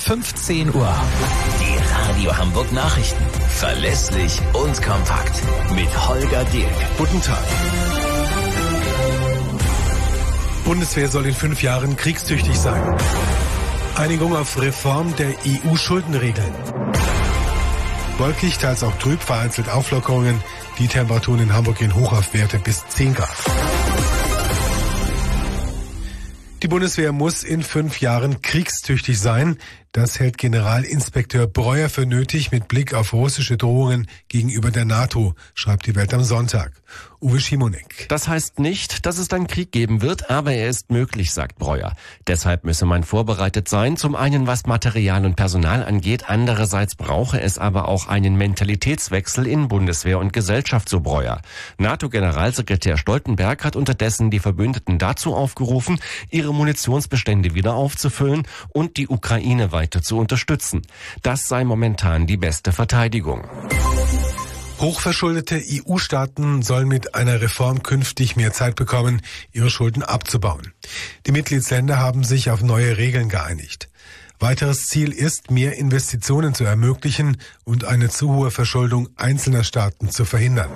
15 Uhr. Die Radio Hamburg Nachrichten. Verlässlich und kompakt. Mit Holger Dirk. Guten Tag. Bundeswehr soll in 5 Jahren kriegstüchtig sein. Einigung auf Reform der EU-Schuldenregeln. Wolkig, teils auch trüb, vereinzelt Auflockerungen. Die Temperaturen in Hamburg gehen hoch auf Werte bis 10 Grad. Die Bundeswehr muss in 5 Jahren kriegstüchtig sein. Das hält Generalinspekteur Breuer für nötig mit Blick auf russische Drohungen gegenüber der NATO, schreibt die Welt am Sonntag. Uwe Schimonek. Das heißt nicht, dass es dann Krieg geben wird, aber er ist möglich, sagt Breuer. Deshalb müsse man vorbereitet sein, zum einen was Material und Personal angeht, andererseits brauche es aber auch einen Mentalitätswechsel in Bundeswehr und Gesellschaft, so Breuer. NATO-Generalsekretär Stoltenberg hat unterdessen die Verbündeten dazu aufgerufen, ihre Munitionsbestände wieder aufzufüllen und die Ukraine weiter zu unterstützen. Das sei momentan die beste Verteidigung. Hochverschuldete EU-Staaten sollen mit einer Reform künftig mehr Zeit bekommen, ihre Schulden abzubauen. Die Mitgliedsländer haben sich auf neue Regeln geeinigt. Weiteres Ziel ist, mehr Investitionen zu ermöglichen und eine zu hohe Verschuldung einzelner Staaten zu verhindern.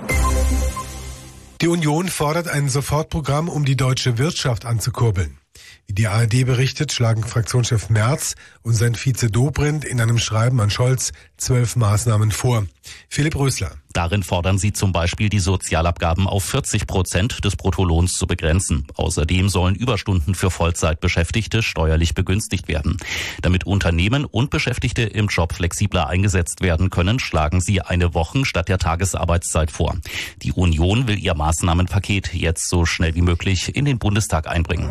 Die Union fordert ein Sofortprogramm, um die deutsche Wirtschaft anzukurbeln. Wie die ARD berichtet, schlagen Fraktionschef Merz und sein Vize Dobrindt in einem Schreiben an Scholz 12 Maßnahmen vor. Philipp Rösler. Darin fordern sie zum Beispiel, die Sozialabgaben auf 40% des Bruttolohns zu begrenzen. Außerdem sollen Überstunden für Vollzeitbeschäftigte steuerlich begünstigt werden. Damit Unternehmen und Beschäftigte im Job flexibler eingesetzt werden können, schlagen sie eine Wochen statt der Tagesarbeitszeit vor. Die Union will ihr Maßnahmenpaket jetzt so schnell wie möglich in den Bundestag einbringen.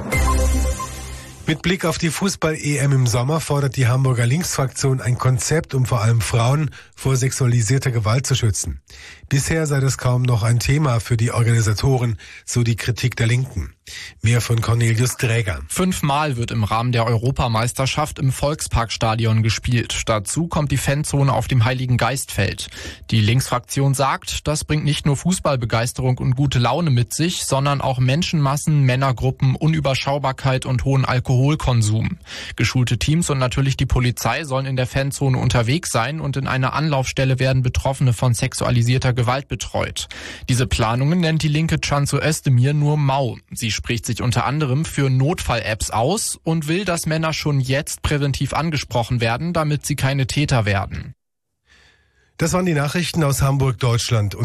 Mit Blick auf die Fußball-EM im Sommer fordert die Hamburger Linksfraktion ein Konzept, um vor allem Frauen vor sexualisierter Gewalt zu schützen. Bisher sei das kaum noch ein Thema für die Organisatoren, so die Kritik der Linken. Mehr von Cornelius Dräger. 5-mal wird im Rahmen der Europameisterschaft im Volksparkstadion gespielt. Dazu kommt die Fanzone auf dem Heiligengeistfeld. Die Linksfraktion sagt, das bringt nicht nur Fußballbegeisterung und gute Laune mit sich, sondern auch Menschenmassen, Männergruppen, Unüberschaubarkeit und hohen Alkoholkonsum. Geschulte Teams und natürlich die Polizei sollen in der Fanzone unterwegs sein und in einer Anlaufstelle werden Betroffene von sexualisierter Gewalt betreut. Diese Planungen nennt die Linke Cansu Özdemir nur mau. Sie spricht sich unter anderem für Notfall-Apps aus und will, dass Männer schon jetzt präventiv angesprochen werden, damit sie keine Täter werden. Das waren die Nachrichten aus Hamburg, Deutschland.